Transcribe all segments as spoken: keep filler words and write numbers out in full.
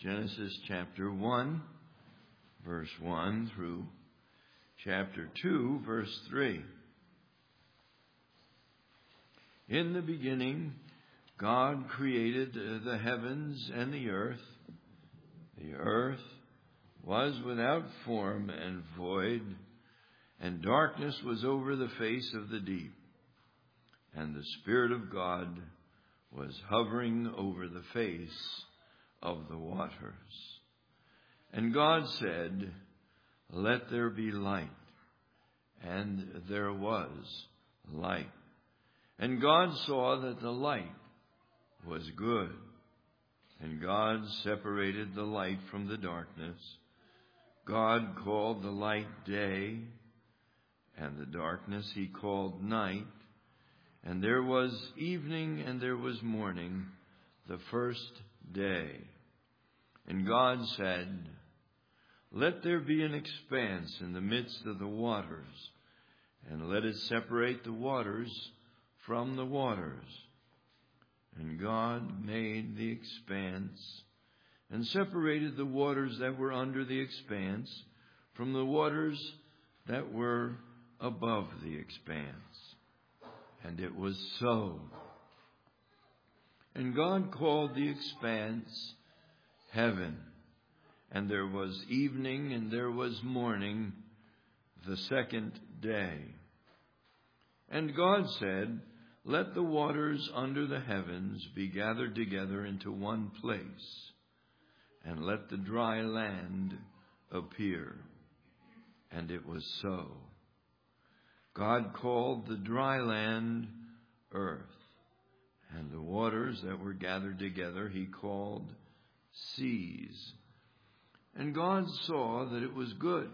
Genesis chapter one, verse one through chapter two, verse three. In the beginning, God created the heavens and the earth. The earth was without form and void, and darkness was over the face of the deep. And the Spirit of God was hovering over the face of the waters. And God said, "Let there be light." And there was light. And God saw that the light was good. And God separated the light from the darkness. God called the light day, and the darkness he called night. And there was evening and there was morning, the first day. And God said, "Let there be an expanse in the midst of the waters, and let it separate the waters from the waters." And God made the expanse, and separated the waters that were under the expanse from the waters that were above the expanse. And it was so. And God called the expanse heaven. And there was evening and there was morning, the second day. And God said, "Let the waters under the heavens be gathered together into one place, and let the dry land appear." And it was so. God called the dry land earth, and the waters that were gathered together he called seas. And God saw that it was good.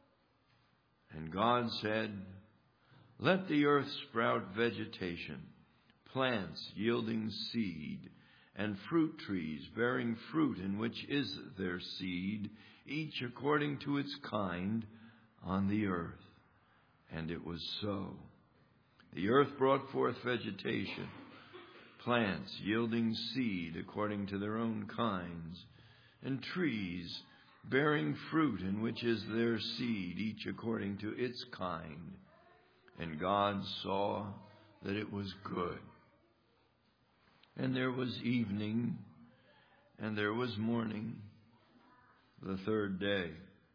And God said, "Let the earth sprout vegetation, plants yielding seed, and fruit trees bearing fruit in which is their seed, each according to its kind, on the earth." And it was so. The earth brought forth vegetation, plants yielding seed according to their own kinds, and trees bearing fruit in which is their seed, each according to its kind. And God saw that it was good. And there was evening, and there was morning, the third day.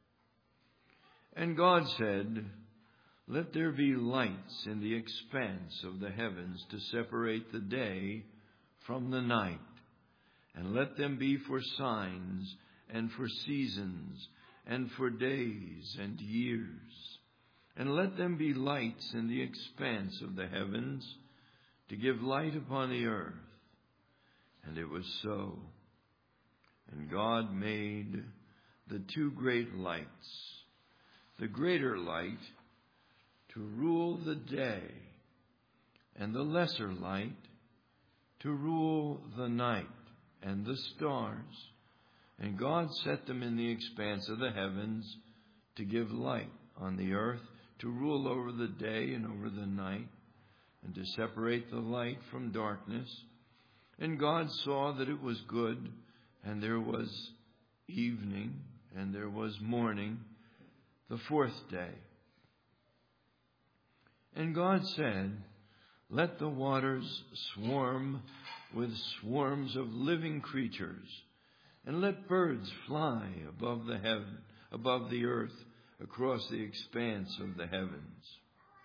And God said, "Let there be lights in the expanse of the heavens to separate the day from the night, and let them be for signs and for seasons and for days and years. And let them be lights in the expanse of the heavens to give light upon the earth." And it was so. And God made the two great lights, the greater light to rule the day, and the lesser light to rule the night, and the stars. And God set them in the expanse of the heavens to give light on the earth, to rule over the day and over the night, and to separate the light from darkness. And God saw that it was good, and there was evening, and there was morning, the fourth day. And God said, "Let the waters swarm with swarms of living creatures, and let birds fly above the heaven, above the earth, across the expanse of the heavens."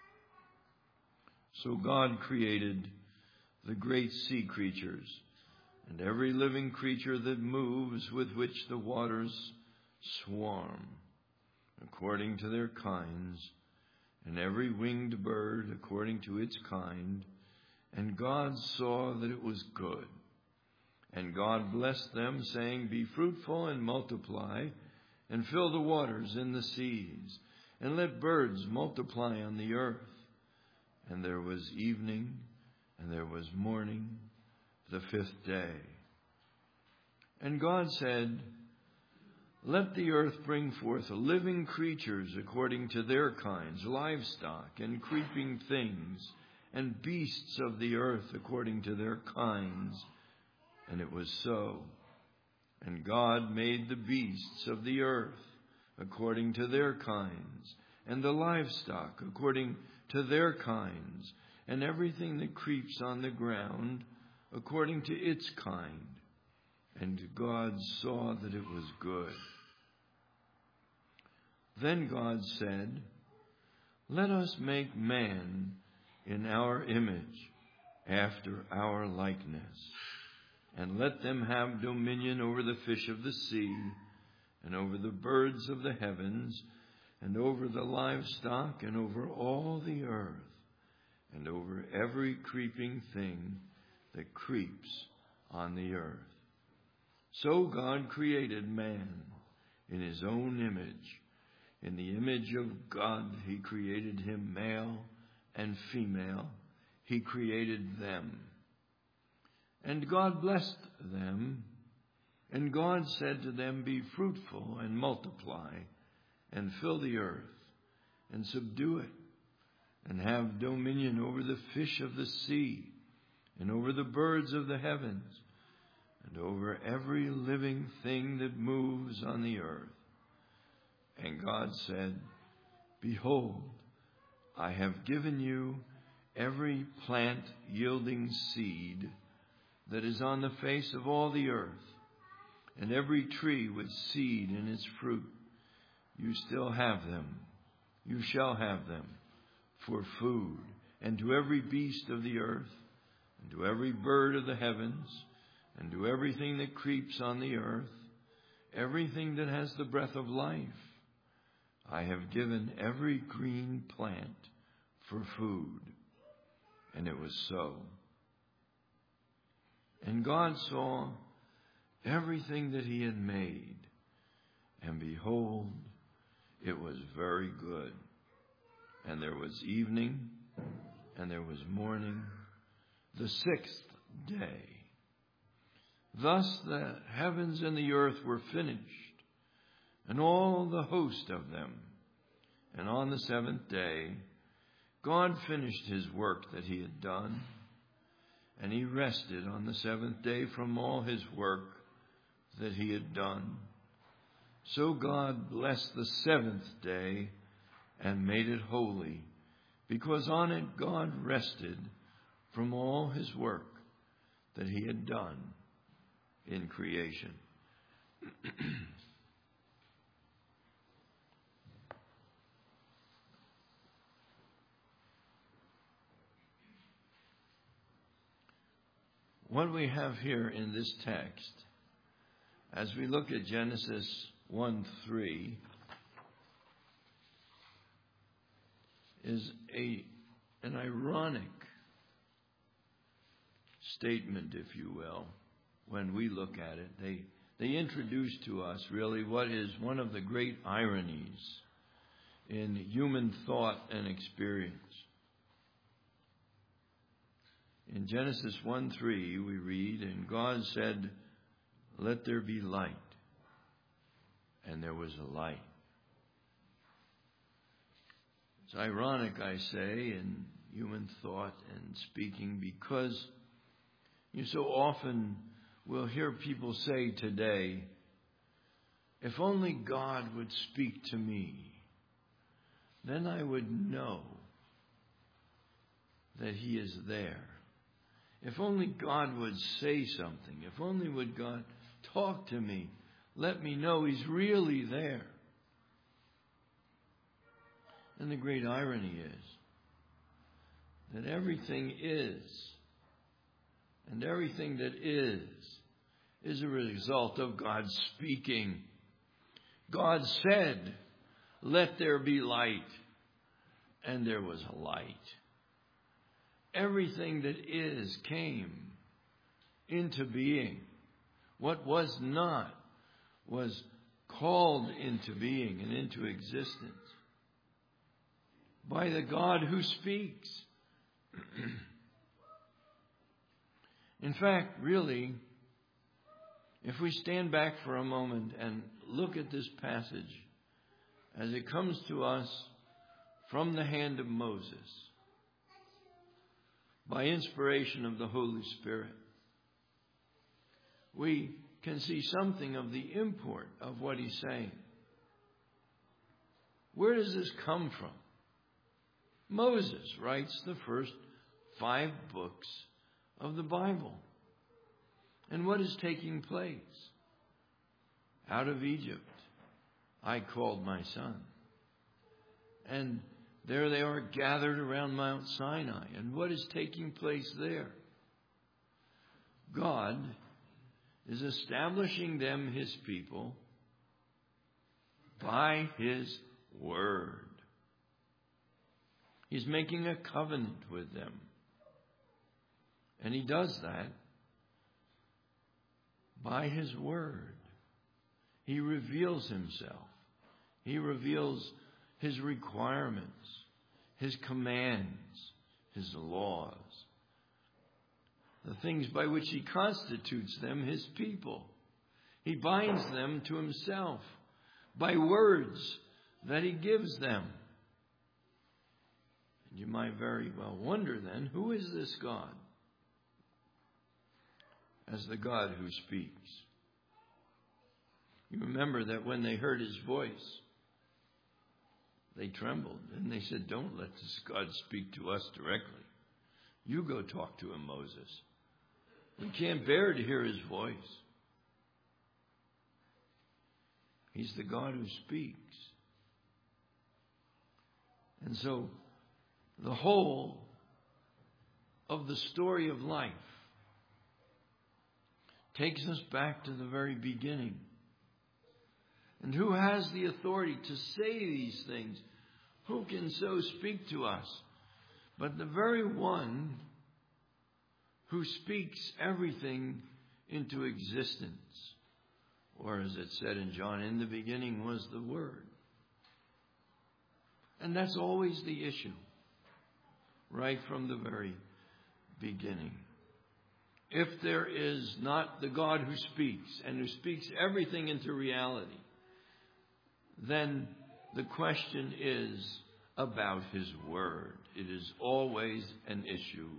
So God created the great sea creatures, and every living creature that moves, with which the waters swarm, according to their kinds, and every winged bird according to its kind. And God saw that it was good. And God blessed them, saying, "Be fruitful and multiply, and fill the waters in the seas, and let birds multiply on the earth." And there was evening, and there was morning, the fifth day. And God said, "Let the earth bring forth living creatures according to their kinds, livestock and creeping things, and beasts of the earth according to their kinds." And it was so. And God made the beasts of the earth according to their kinds, and the livestock according to their kinds, and everything that creeps on the ground according to its kind. And God saw that it was good. Then God said, "Let us make man in our image, after our likeness, and let them have dominion over the fish of the sea, and over the birds of the heavens, and over the livestock, and over all the earth, and over every creeping thing that creeps on the earth." So God created man in his own image. In the image of God he created him, male and female. He created them. And God blessed them. And God said to them, "Be fruitful and multiply, and fill the earth, and subdue it, and have dominion over the fish of the sea, and over the birds of the heavens, and over every living thing that moves on the earth." And God said, "Behold, I have given you every plant yielding seed that is on the face of all the earth, and every tree with seed in its fruit. You still have them. You shall have them for food. And to every beast of the earth, and to every bird of the heavens, and to everything that creeps on the earth, everything that has the breath of life, I have given every green plant for food." And it was so. And God saw everything that he had made, and behold, it was very good. And there was evening, and there was morning, the sixth day. Thus the heavens and the earth were finished, and all the host of them. And on the seventh day, God finished his work that he had done, and he rested on the seventh day from all his work that he had done. So God blessed the seventh day and made it holy, because on it God rested from all his work that he had done in creation. What we have here in this text, as we look at Genesis one three, is a an ironic statement, if you will, when we look at it. They they introduce to us really what is one of the great ironies in human thought and experience. In Genesis one three, we read, "And God said, 'Let there be light.' And there was a light." It's ironic, I say, in human thought and speaking, because you so often will hear people say today, "If only God would speak to me, then I would know that he is there. If only God would say something. If only would God talk to me. Let me know he's really there." And the great irony is that everything is, and everything that is, is a result of God speaking. God said, "Let there be light," and there was a light. Everything that is came into being. What was not was called into being and into existence by the God who speaks. In fact, really, if we stand back for a moment and look at this passage as it comes to us from the hand of Moses, by inspiration of the Holy Spirit, we can see something of the import of what he's saying. Where does this come from? Moses writes the first five books of the Bible. And what is taking place? Out of Egypt, I called my son. And there they are gathered around Mount Sinai. And what is taking place there? God is establishing them, his people, by his word. He's making a covenant with them. And he does that by his word. He reveals himself. He reveals his requirements, his commands, his laws, the things by which he constitutes them his people. He binds them to himself by words that he gives them. And you might very well wonder then, who is this God? As the God who speaks. You remember that when they heard his voice, they trembled and they said, don't let this God speak to us directly. You go talk to him, Moses. We can't bear to hear his voice. He's the God who speaks. And so the whole of the story of life takes us back to the very beginning. And who has the authority to say these things? Who can so speak to us? But the very one who speaks everything into existence. Or as it said in John, in the beginning was the Word. And that's always the issue, right from the very beginning. If there is not the God who speaks, and who speaks everything into reality, then the question is about his word. It is always an issue.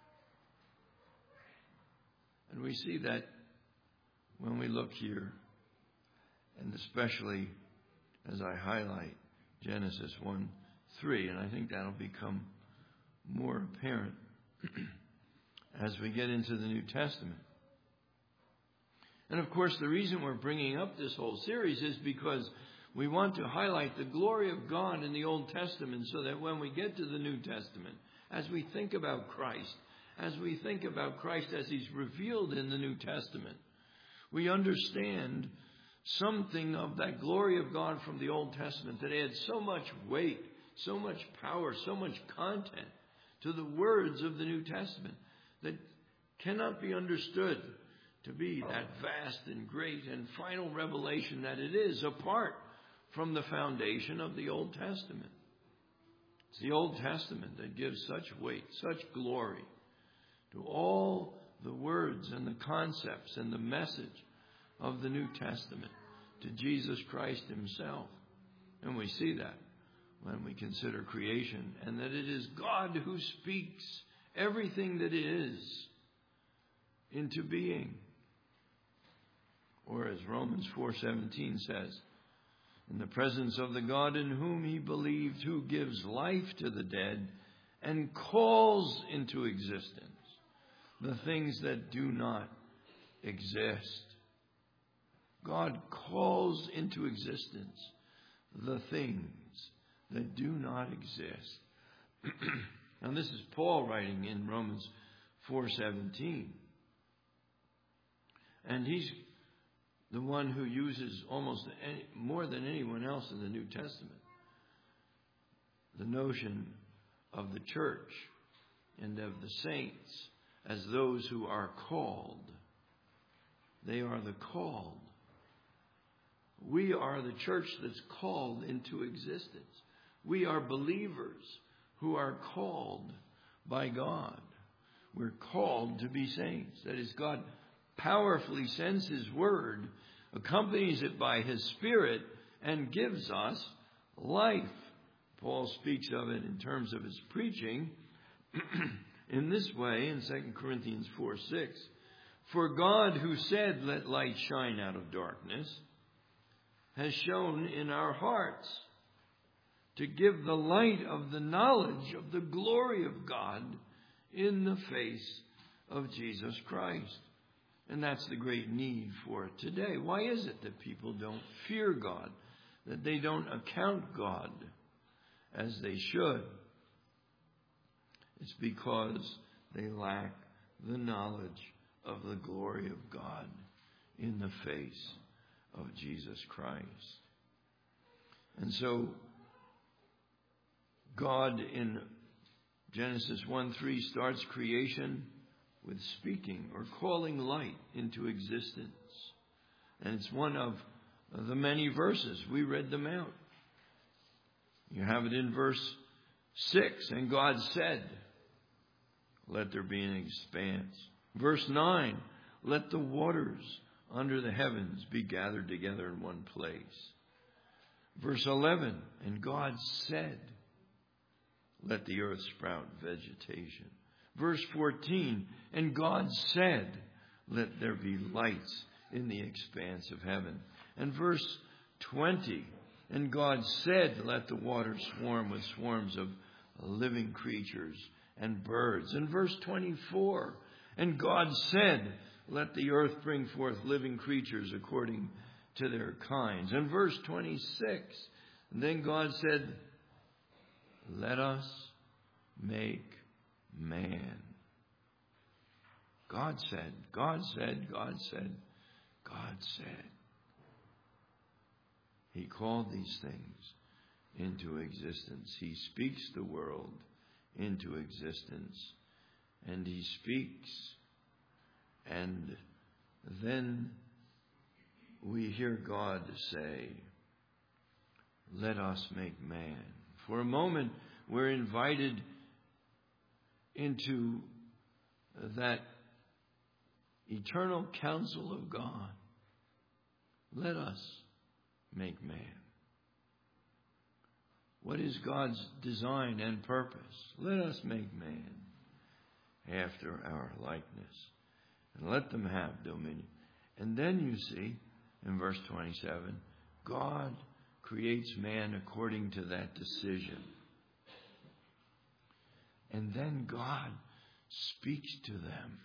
And we see that when we look here, and especially as I highlight Genesis one three, and I think that'll become more apparent as we get into the New Testament. And of course, the reason we're bringing up this whole series is because we want to highlight the glory of God in the Old Testament so that when we get to the New Testament, as we think about Christ, as we think about Christ as he's revealed in the New Testament, we understand something of that glory of God from the Old Testament that adds so much weight, so much power, so much content to the words of the New Testament that cannot be understood to be that vast and great and final revelation that it is apart from the foundation of the Old Testament. It's the Old Testament that gives such weight, such glory to all the words and the concepts and the message of the New Testament, to Jesus Christ himself. And we see that when we consider creation, and that it is God who speaks everything that is into being. Or as Romans four seventeen says, in the presence of the God in whom he believed, who gives life to the dead and calls into existence the things that do not exist. God calls into existence the things that do not exist. And this is Paul writing in Romans four seventeen. And he's the one who uses almost any, more than anyone else in the New Testament, the notion of the church and of the saints as those who are called. They are the called. We are the church that's called into existence. We are believers who are called by God. We're called to be saints. That is, God powerfully sends his word, accompanies it by his Spirit, and gives us life. Paul speaks of it in terms of his preaching in this way in Second Corinthians four six. For God, who said, "Let light shine out of darkness," has shone in our hearts to give the light of the knowledge of the glory of God in the face of Jesus Christ. And that's the great need for it today. Why is it that people don't fear God, that they don't account God as they should? It's because they lack the knowledge of the glory of God in the face of Jesus Christ. And so God in Genesis one three starts creation with speaking or calling light into existence. And it's one of the many verses. We read them out. You have it in verse six. And God said, "Let there be an expanse." Verse nine. "Let the waters under the heavens be gathered together in one place." Verse eleven. And God said, "Let the earth sprout vegetation." Verse fourteen. And God said, "Let there be lights in the expanse of heaven." And verse twenty. And God said, "Let the waters swarm with swarms of living creatures and birds." And verse twenty-four. And God said, "Let the earth bring forth living creatures according to their kinds." And verse twenty-six. And then God said, "Let us make man." God said, God said, God said, God said. He called these things into existence. He speaks the world into existence. And he speaks. And then we hear God say, "Let us make man." For a moment, we're invited into that eternal counsel of God. Let us make man. What is God's design and purpose? Let us make man after our likeness, and let them have dominion. And then you see, in verse twenty-seven, God creates man according to that decision. And then God speaks to them.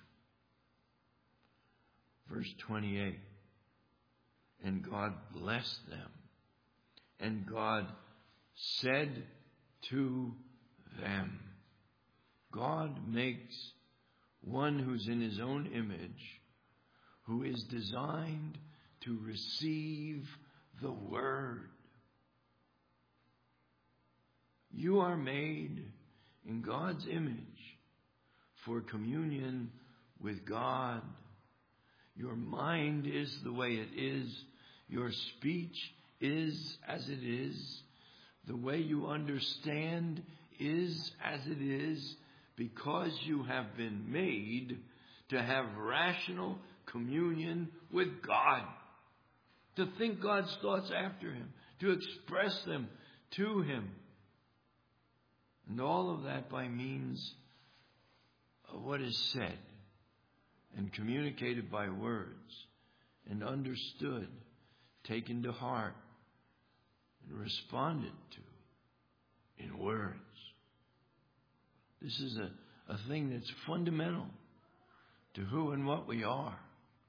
Verse twenty-eight. And God blessed them. And God said to them. God makes one who's in his own image, who is designed to receive the Word. You are made in God's image for communion with God. Your mind is the way it is. Your speech is as it is. The way you understand is as it is, because you have been made to have rational communion with God, to think God's thoughts after Him, to express them to Him. And all of that by means of what is said and communicated by words and understood, taken to heart, and responded to in words. This is a, a thing that's fundamental to who and what we are.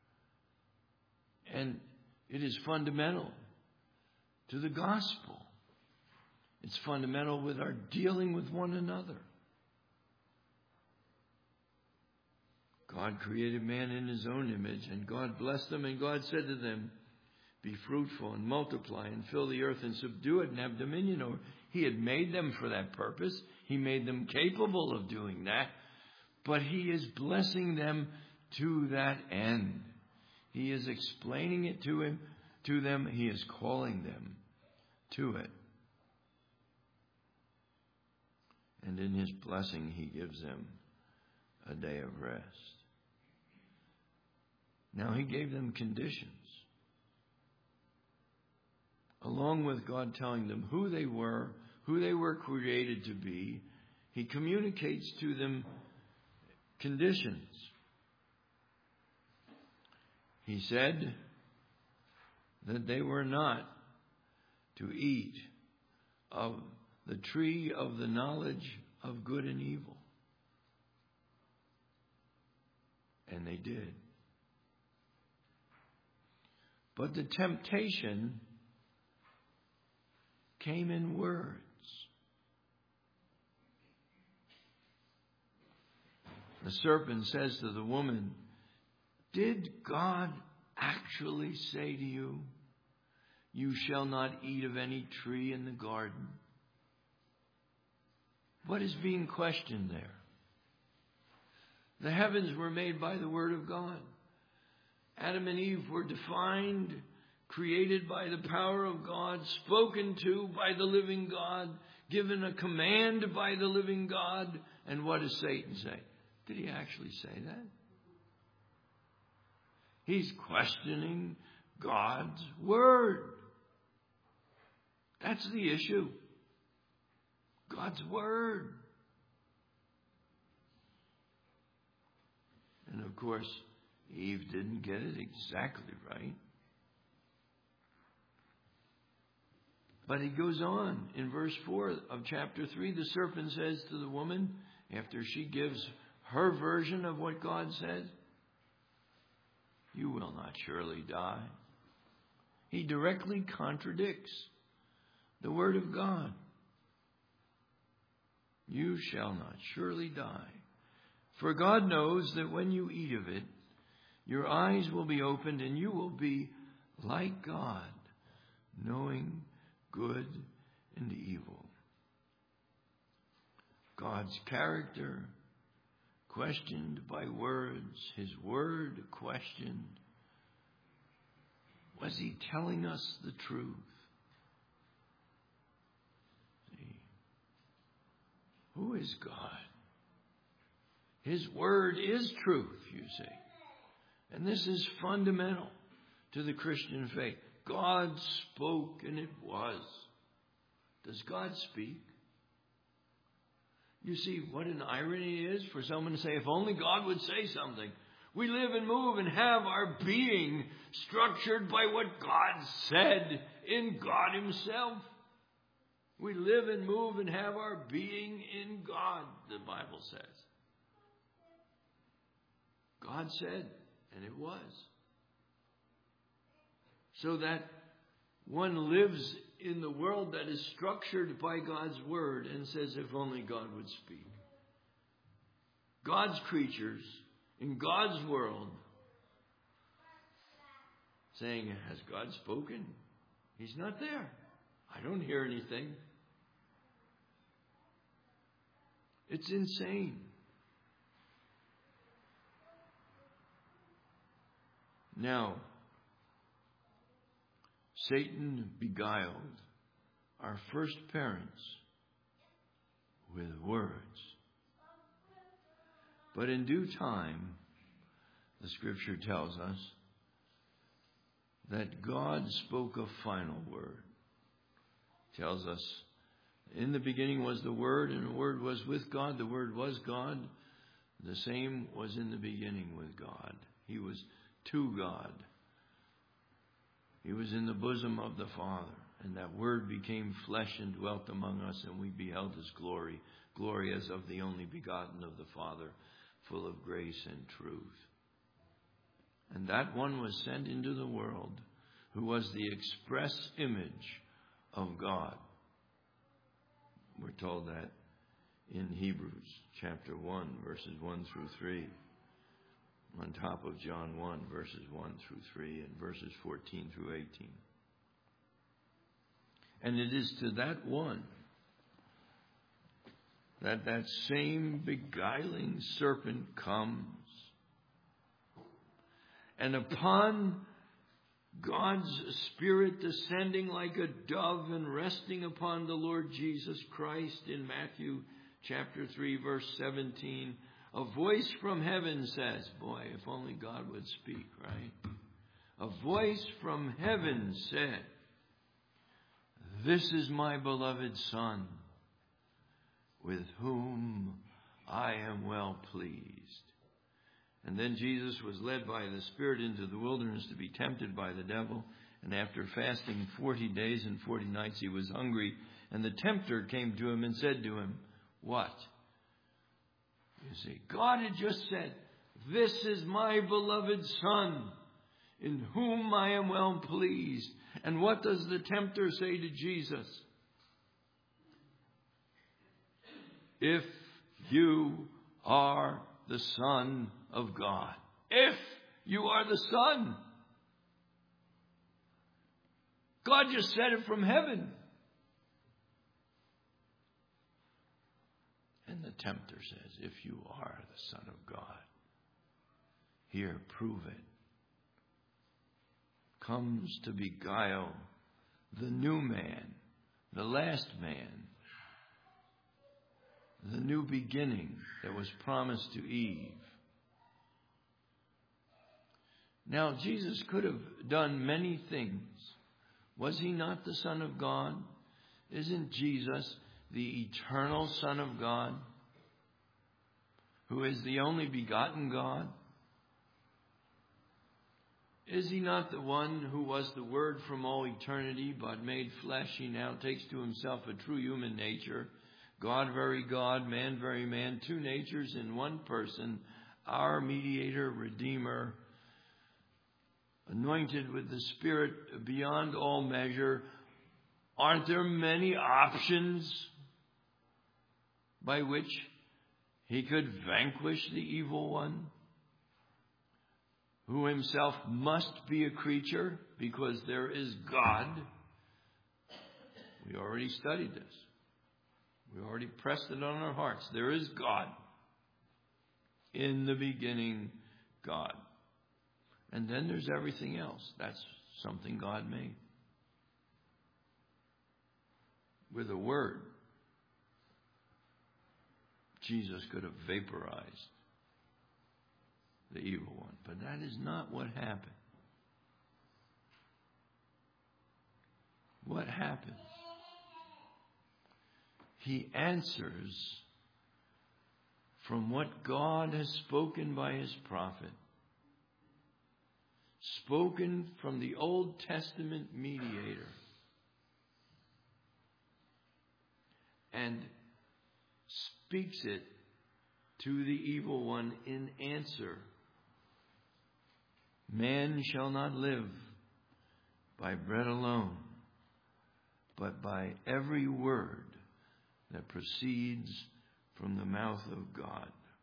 And it is fundamental to the gospel. It's fundamental with our dealing with one another. God created man in His own image, and God blessed them, and God said to them, "Be fruitful and multiply and fill the earth and subdue it and have dominion over it." He had made them for that purpose. He made them capable of doing that. But He is blessing them to that end. He is explaining it to him, to them. He is calling them to it. And in His blessing, He gives them a day of rest. Now, He gave them conditions. Along with God telling them who they were, who they were created to be, He communicates to them conditions. He said that they were not to eat of the tree of the knowledge of good and evil. And they did. But the temptation came in words. The serpent says to the woman, "Did God actually say to you, 'You shall not eat of any tree in the garden'?" What is being questioned there? The heavens were made by the Word of God. Adam and Eve were defined, created by the power of God, spoken to by the living God, given a command by the living God. And what does Satan say? Did he actually say that? He's questioning God's Word. That's the issue. God's Word. And of course, Eve didn't get it exactly right. But he goes on in verse four of chapter three. The serpent says to the woman, after she gives her version of what God said, "You will not surely die." He directly contradicts the Word of God. "You shall not surely die. For God knows that when you eat of it, your eyes will be opened and you will be like God, knowing good and evil." God's character questioned by words, His Word questioned. Was He telling us the truth? See, who is God? His Word is truth, you see. And this is fundamental to the Christian faith. God spoke and it was. Does God speak? You see what an irony it is for someone to say, if only God would say something. We live and move and have our being structured by what God said in God Himself. We live and move and have our being in God, the Bible says. God said, and it was. So that one lives in the world that is structured by God's Word and says, if only God would speak. God's creatures in God's world saying, has God spoken? He's not there. I don't hear anything. It's insane. Now, Satan beguiled our first parents with words. But in due time, the Scripture tells us that God spoke a final word. It tells us, in the beginning was the Word, and the Word was with God. The Word was God. The same was in the beginning with God. He was to God. He was in the bosom of the Father. And that Word became flesh and dwelt among us, and we beheld His glory. Glory as of the only begotten of the Father, full of grace and truth. And that one was sent into the world who was the express image of God. We're told that in Hebrews chapter one, verses one through three. On top of John one, verses one through three, and verses fourteen through eighteen. And it is to that one that that same beguiling serpent comes. And upon God's Spirit descending like a dove and resting upon the Lord Jesus Christ in Matthew chapter three, verse seventeen, a voice from heaven says, boy, if only God would speak, right? A voice from heaven said, "This is my beloved Son, with whom I am well pleased." And then Jesus was led by the Spirit into the wilderness to be tempted by the devil. And after fasting forty days and forty nights, he was hungry. And the tempter came to him and said to him, what? You see, God had just said, this is my beloved Son, in whom I am well pleased. And what does the tempter say to Jesus? If you are the Son of God. If you are the Son. God just said it from heaven. And the tempter says, if you are the Son of God, here, prove it. Comes to beguile the new man, the last man, the new beginning that was promised to Eve. Now, Jesus could have done many things. Was he not the Son of God? Isn't Jesus the eternal Son of God, who is the only begotten God? Is he not the one who was the Word from all eternity, but made flesh? He now takes to himself a true human nature. God, very God, man, very man, two natures in one person, our mediator, redeemer, anointed with the Spirit beyond all measure. Aren't there many options by which he could vanquish the evil one, who himself must be a creature because there is God? We already studied this. We already pressed it on our hearts. There is God. In the beginning, God. And then there's everything else. That's something God made. With a word, Jesus could have vaporized the evil one. But that is not what happened. What happened? He answers from what God has spoken by his prophet, spoken from the Old Testament mediator, and speaks it to the evil one in answer. Man shall not live by bread alone, but by every word that proceeds from the mouth of God.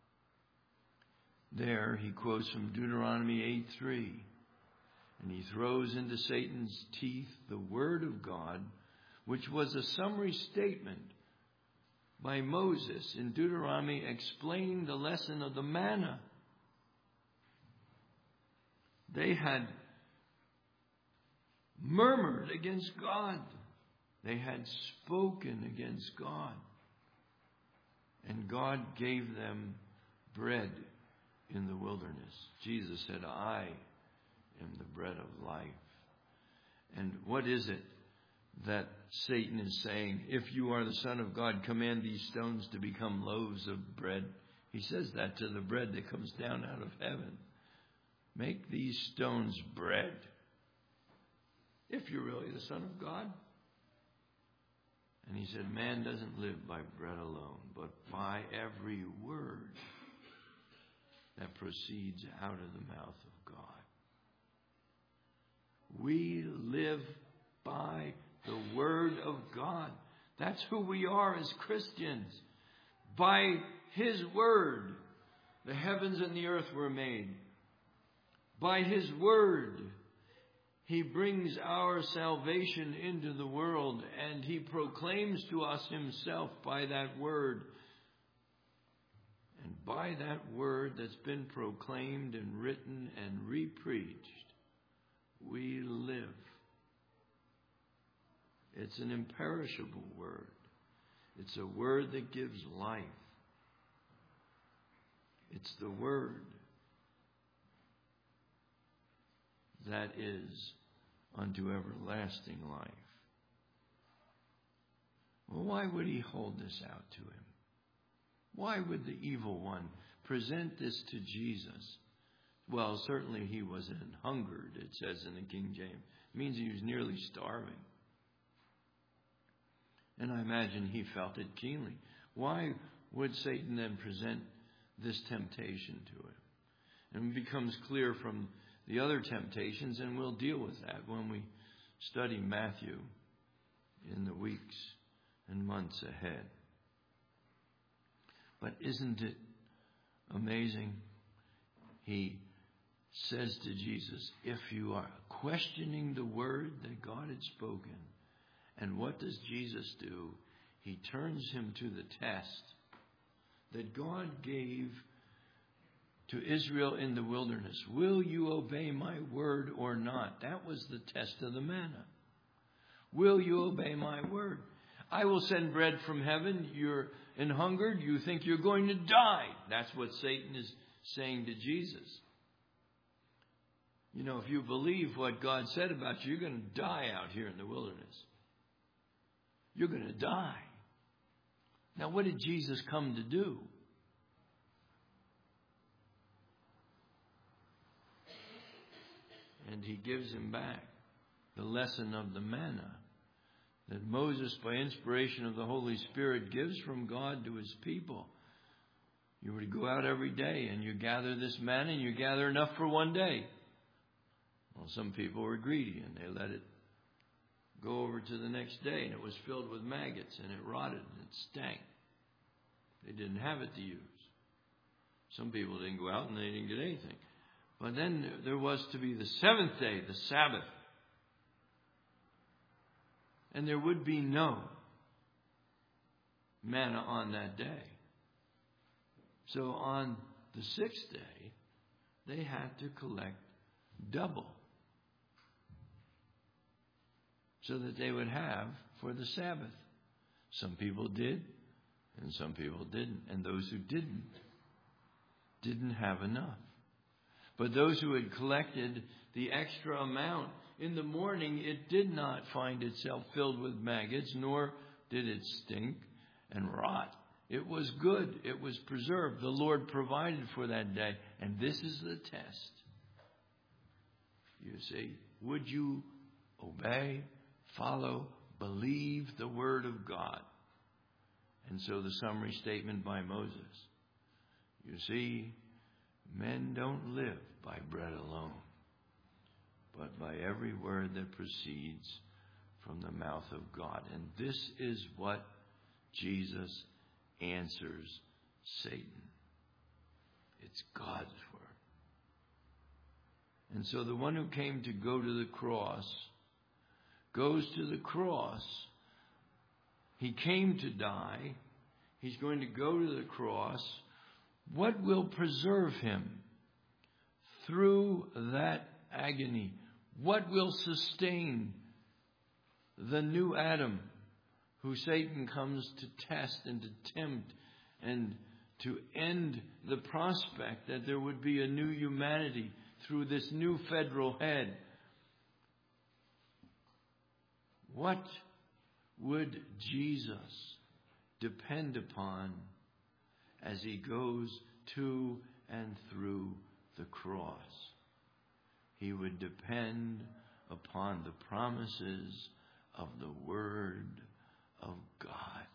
There he quotes from Deuteronomy eight three. And he throws into Satan's teeth the word of God, which was a summary statement by Moses in Deuteronomy explaining the lesson of the manna. They had murmured against God. They had spoken against God. And God gave them bread in the wilderness. Jesus said, I am the bread of life. And what is it that Satan is saying? If you are the Son of God, command these stones to become loaves of bread. He says that to the bread that comes down out of heaven. Make these stones bread. If you're really the Son of God. And he said, man doesn't live by bread alone, but by every word that proceeds out of the mouth of God. We live by the Word of God. That's who we are as Christians. By His Word, the heavens and the earth were made. By His Word, He brings our salvation into the world, and He proclaims to us Himself by that Word. And by that Word that's been proclaimed and written and repreached, we live. It's an imperishable word. It's a word that gives life. It's the word that is unto everlasting life. Well, why would he hold this out to him? Why would the evil one present this to Jesus Well, certainly he wasn't hungered, it says in the King James. It means he was nearly starving. And I imagine he felt it keenly. Why would Satan then present this temptation to him? And it becomes clear from the other temptations, and we'll deal with that when we study Matthew in the weeks and months ahead. But isn't it amazing? He says to Jesus, if you are questioning the word that God had spoken, and what does Jesus do? He turns him to the test that God gave to Israel in the wilderness. Will you obey my word or not? That was the test of the manna. Will you obey my word? I will send bread from heaven. You're an hungered. You think you're going to die. That's what Satan is saying to Jesus. You know, if you believe what God said about you, you're going to die out here in the wilderness. You're going to die. Now, what did Jesus come to do? And he gives him back the lesson of the manna that Moses, by inspiration of the Holy Spirit, gives from God to his people. You were to go out every day and you gather this manna and you gather enough for one day. Well, some people were greedy and they let it go over to the next day, and it was filled with maggots and it rotted and it stank. They didn't have it to use. Some people didn't go out and they didn't get anything. But then there was to be the seventh day, the Sabbath. And there would be no manna on that day. So on the sixth day, they had to collect double, so that they would have for the Sabbath. Some people did, and some people didn't. And those who didn't, didn't have enough. But those who had collected the extra amount, in the morning it did not find itself filled with maggots, nor did it stink and rot. It was good. It was preserved. The Lord provided for that day. And this is the test. You see, would you obey, follow, believe the word of God? And so the summary statement by Moses. You see, men don't live by bread alone, but by every word that proceeds from the mouth of God. And this is what Jesus answers Satan. It's God's word. And so the one who came to go to the cross goes to the cross. He came to die. He's going to go to the cross. What will preserve him through that agony? What will sustain the new Adam who Satan comes to test and to tempt and to end the prospect that there would be a new humanity through this new federal head? What would Jesus depend upon as he goes to and through the cross? He would depend upon the promises of the Word of God.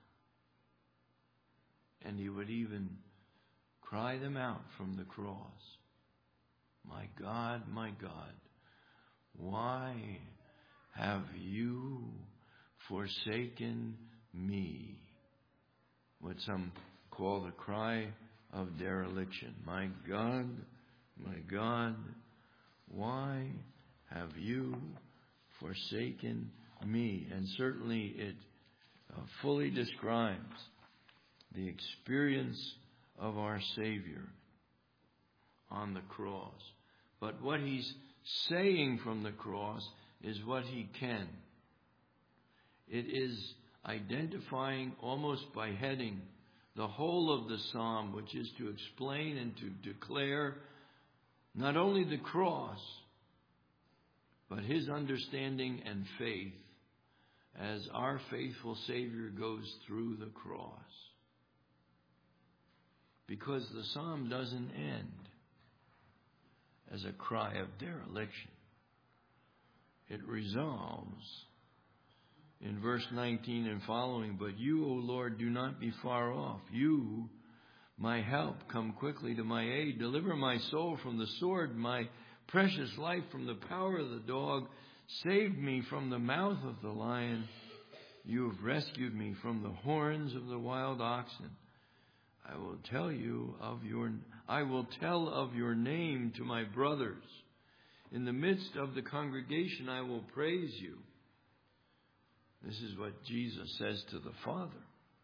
And he would even cry them out from the cross. My God, my God, why have you forsaken me? What some call the cry of dereliction. My God, my God, why have you forsaken me? And certainly it uh, fully describes the experience of our Savior on the cross. But what he's saying from the cross is what he can. It is identifying almost by heading the whole of the psalm, which is to explain and to declare not only the cross, but his understanding and faith as our faithful Savior goes through the cross. Because the psalm doesn't end. as a cry of dereliction. It resolves in verse nineteen and following, but you, O Lord, do not be far off. You, my help, come quickly to my aid. Deliver my soul from the sword, my precious life from the power of the dog. Save me from the mouth of the lion. You have rescued me from the horns of the wild oxen. I will tell you of your, I will tell of your name to my brothers. In the midst of the congregation, I will praise you. This is what Jesus says to the Father.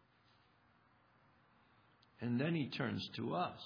And then he turns to us.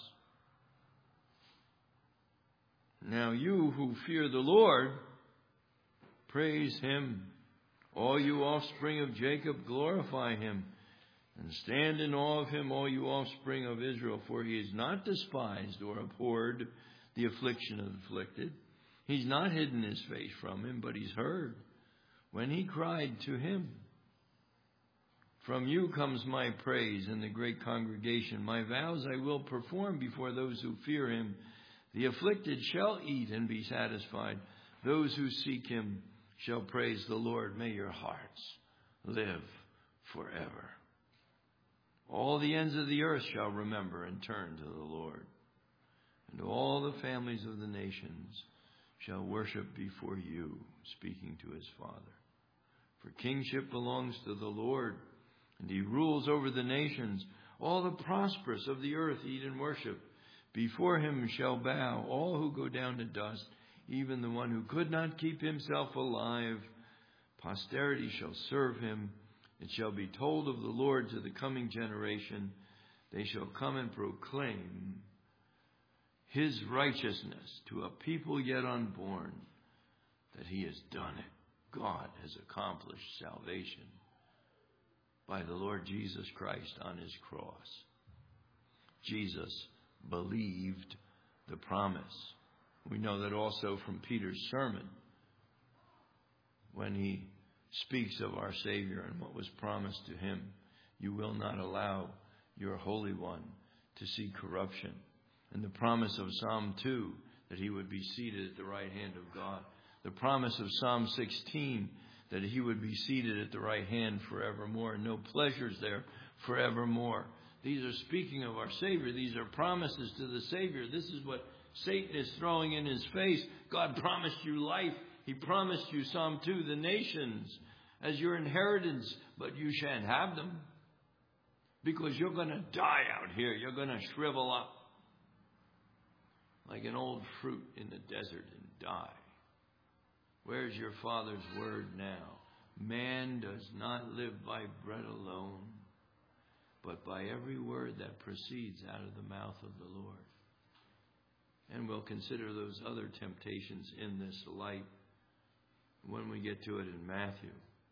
Now you who fear the Lord, praise him. All you offspring of Jacob, glorify him. And stand in awe of him, all you offspring of Israel. For he has not despised or abhorred the affliction of the afflicted. He's not hidden his face from him, but he's heard when he cried to him. From you comes my praise in the great congregation. My vows I will perform before those who fear him. The afflicted shall eat and be satisfied. Those who seek him shall praise the Lord. May your hearts live forever. All the ends of the earth shall remember and turn to the Lord. And all the families of the nations shall worship before you, speaking to his Father. For kingship belongs to the Lord, and he rules over the nations. All the prosperous of the earth eat and worship. Before him shall bow all who go down to dust, even the one who could not keep himself alive. Posterity shall serve him. It shall be told of the Lord to the coming generation. They shall come and proclaim his righteousness to a people yet unborn, that he has done it. God has accomplished salvation by the Lord Jesus Christ on his cross. Jesus believed the promise. We know that also from Peter's sermon, when he speaks of our Savior and what was promised to him. You will not allow your Holy One to see corruption. And the promise of Psalm two, that he would be seated at the right hand of God. The promise of Psalm sixteen, that he would be seated at the right hand forevermore. No pleasures there forevermore. These are speaking of our Savior. These are promises to the Savior. This is what Satan is throwing in his face. God promised you life. He promised you, Psalm two, the nations as your inheritance, but you shan't have them because you're going to die out here. You're going to shrivel up like an old fruit in the desert and die. Where's your Father's word now? Man does not live by bread alone, but by every word that proceeds out of the mouth of the Lord. And we'll consider those other temptations in this light when we get to it in Matthew.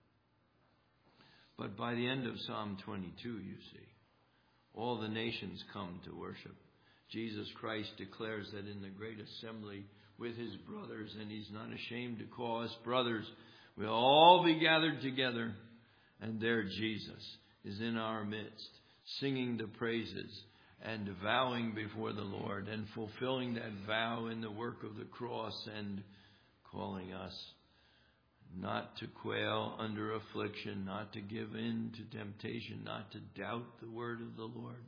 But by the end of Psalm twenty-two, you see, all the nations come to worship. Jesus Christ declares that in the great assembly with his brothers, and he's not ashamed to call us brothers, we'll all be gathered together, and there Jesus is in our midst, singing the praises and vowing before the Lord and fulfilling that vow in the work of the cross and calling us not to quail under affliction, not to give in to temptation, not to doubt the word of the Lord.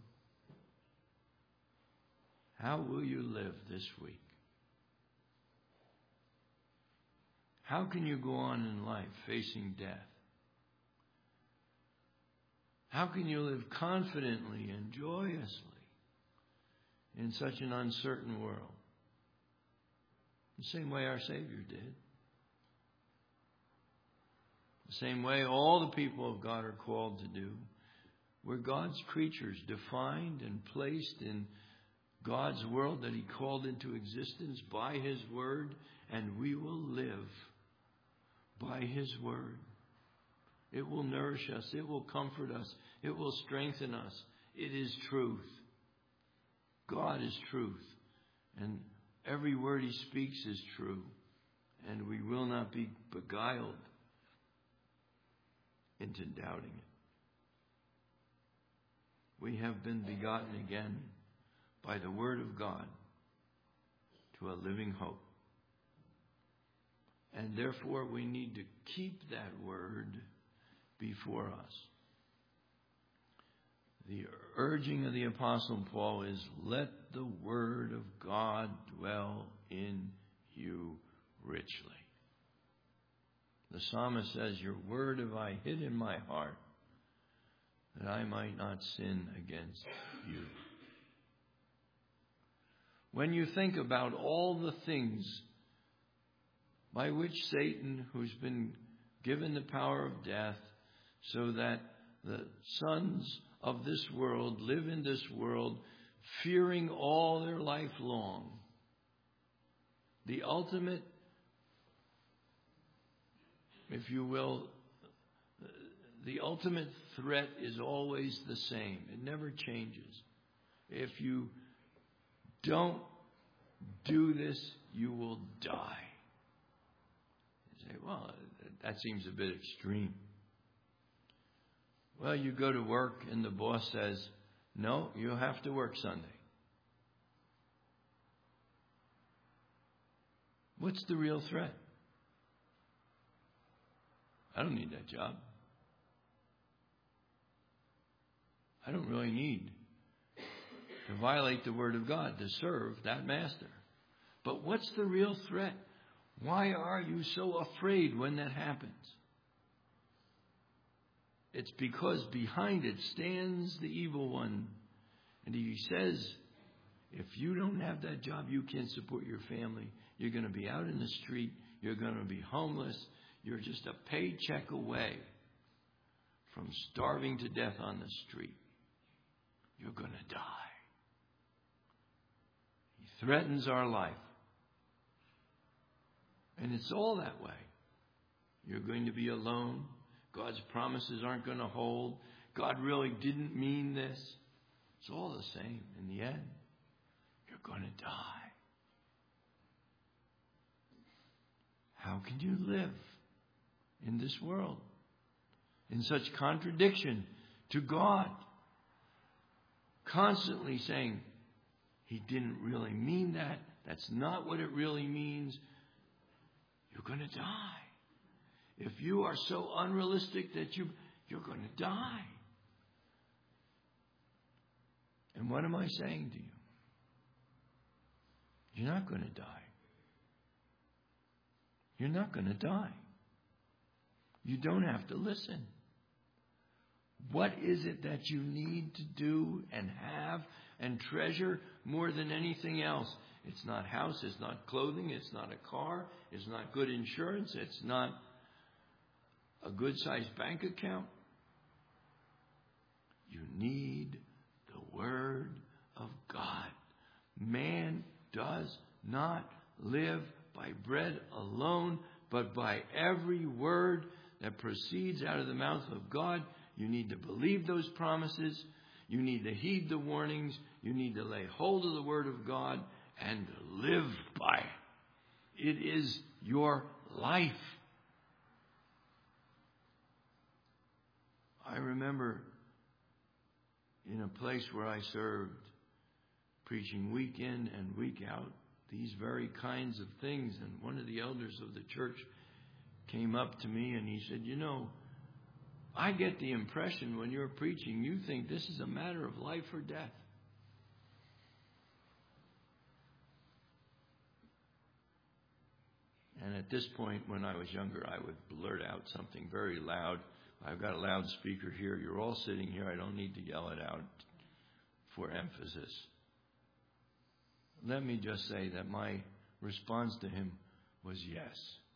How will you live this week? How can you go on in life facing death? How can you live confidently and joyously in such an uncertain world? The same way our Savior did. The same way all the people of God are called to do. We're God's creatures, defined and placed in God's world that he called into existence by his word, and we will live by his word. It will nourish us. It will comfort us. It will strengthen us. It is truth. God is truth. And every word he speaks is true. And we will not be beguiled into doubting it. We have been begotten again by the word of God to a living hope. And therefore we need to keep that word before us. The urging of the Apostle Paul is, let the word of God dwell in you richly. The psalmist says, your word have I hid in my heart, that I might not sin against you. When you think about all the things by which Satan, who's been given the power of death, so that the sons of this world live in this world fearing all their life long, the ultimate, if you will, the ultimate threat is always the same. It never changes. If you don't do this, you will die. You say, well, that seems a bit extreme. Well, you go to work and the boss says, no, you have to work Sunday. What's the real threat? I don't need that job. I don't really need to violate the word of God to serve that master. But what's the real threat? Why are you so afraid when that happens? It's because behind it stands the evil one. And he says, if you don't have that job, you can't support your family. You're going to be out in the street. You're going to be homeless. You're just a paycheck away from starving to death on the street. You're going to die. He threatens our life. And it's all that way. You're going to be alone. God's promises aren't going to hold. God really didn't mean this. It's all the same. In the end, you're going to die. How can you live in this world in such contradiction to God? Constantly saying, He didn't really mean that. That's not what it really means. You're going to die. If you are so unrealistic that you, you're going to die. And what am I saying to you? You're not going to die. You're not going to die. You don't have to listen. What is it that you need to do and have and treasure more than anything else? It's not house, it's not clothing, it's not a car, it's not good insurance, it's not a good-sized bank account. You need the Word of God. Man does not live by bread alone, but by every word that proceeds out of the mouth of God. You need to believe those promises. You need to heed the warnings. You need to lay hold of the Word of God and live by it. It is your life. I remember in a place where I served, preaching week in and week out, these very kinds of things. And one of the elders of the church came up to me and he said, you know, I get the impression when you're preaching, you think this is a matter of life or death. And at this point, when I was younger, I would blurt out something very loud. I've got a loudspeaker here. You're all sitting here. I don't need to yell it out for emphasis. Let me just say that my response to him was yes.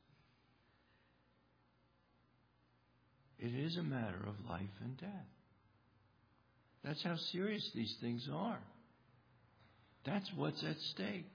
It is a matter of life and death. That's how serious these things are. That's what's at stake.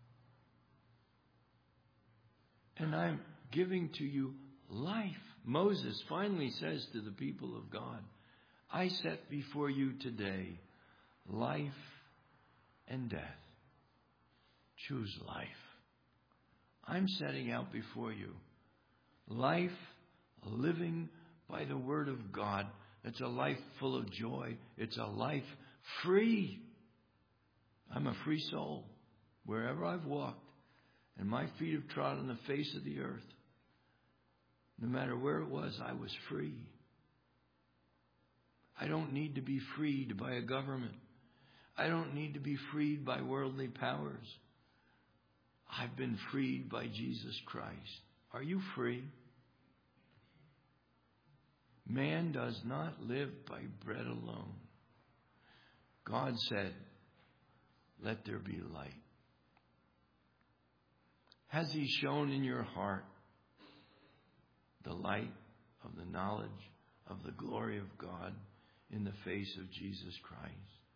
And I'm giving to you life. Moses finally says to the people of God, I set before you today life and death. Choose life. I'm setting out before you life, living by the Word of God. It's a life full of joy. It's a life free. I'm a free soul. Wherever I've walked, and my feet have trod on the face of the earth. No matter where it was, I was free. I don't need to be freed by a government. I don't need to be freed by worldly powers. I've been freed by Jesus Christ. Are you free? Man does not live by bread alone. God said, let there be light. Has He shone in your heart the light of the knowledge of the glory of God in the face of Jesus Christ?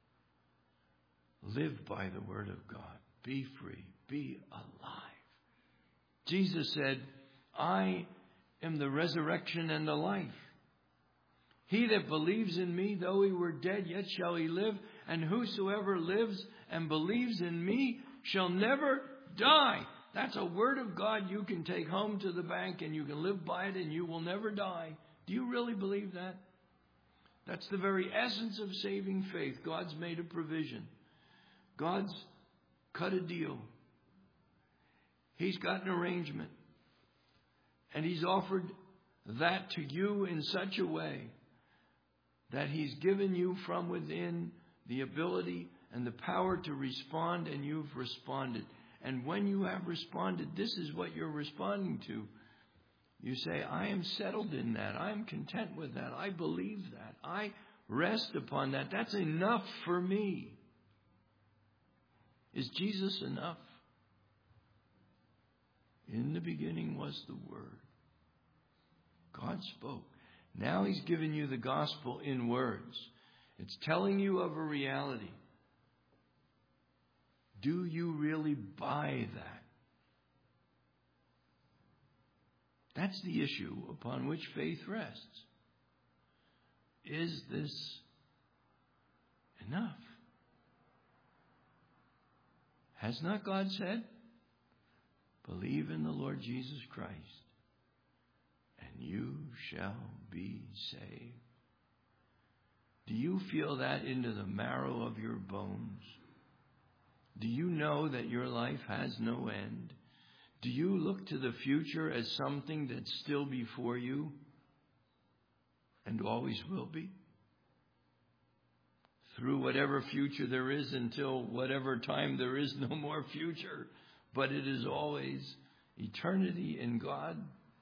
Live by the Word of God. Be free. Be alive. Jesus said, I am the resurrection and the life. He that believes in me, though he were dead, yet shall he live. And whosoever lives and believes in me shall never die. That's a word of God you can take home to the bank and you can live by it and you will never die. Do you really believe that? That's the very essence of saving faith. God's made a provision. God's cut a deal. He's got an arrangement. And He's offered that to you in such a way that He's given you from within the ability and the power to respond, and you've responded. And when you have responded, this is what you're responding to. You say, I am settled in that. I am content with that. I believe that. I rest upon that. That's enough for me. Is Jesus enough? In the beginning was the Word. God spoke. Now He's given you the gospel in words. It's telling you of a reality. Do you really buy that? That's the issue upon which faith rests. Is this enough? Has not God said, believe in the Lord Jesus Christ, and you shall be saved? Do you feel that into the marrow of your bones? Do you know that your life has no end? Do you look to the future as something that's still before you and always will be? Through whatever future there is until whatever time there is no more future, but it is always eternity in God.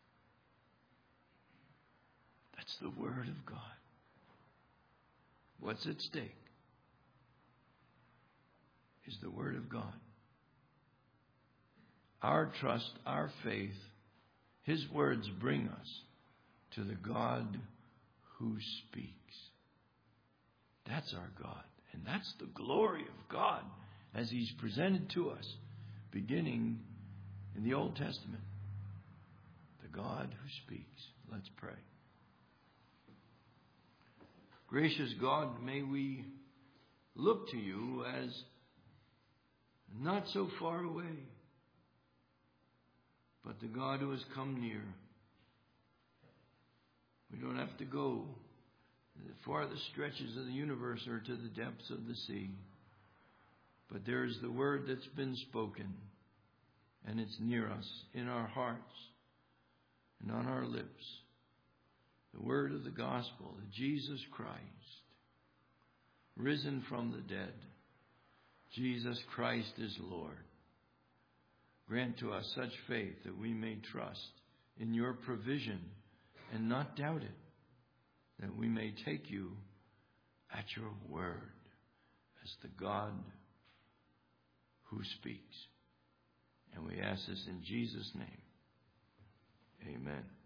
That's the Word of God. What's at stake is the Word of God. Our trust, our faith, His words bring us to the God who speaks. That's our God. And that's the glory of God as He's presented to us, beginning in the Old Testament. The God who speaks. Let's pray. Gracious God, may we look to You as not so far away, but the God who has come near. We don't have to go to the farthest stretches of the universe or to the depths of the sea. But there is the word that's been spoken, and it's near us, in our hearts and on our lips. The word of the gospel, that Jesus Christ, risen from the dead, Jesus Christ is Lord. Grant to us such faith that we may trust in Your provision and not doubt it, that we may take You at Your word as the God who speaks. And we ask this in Jesus' name. Amen.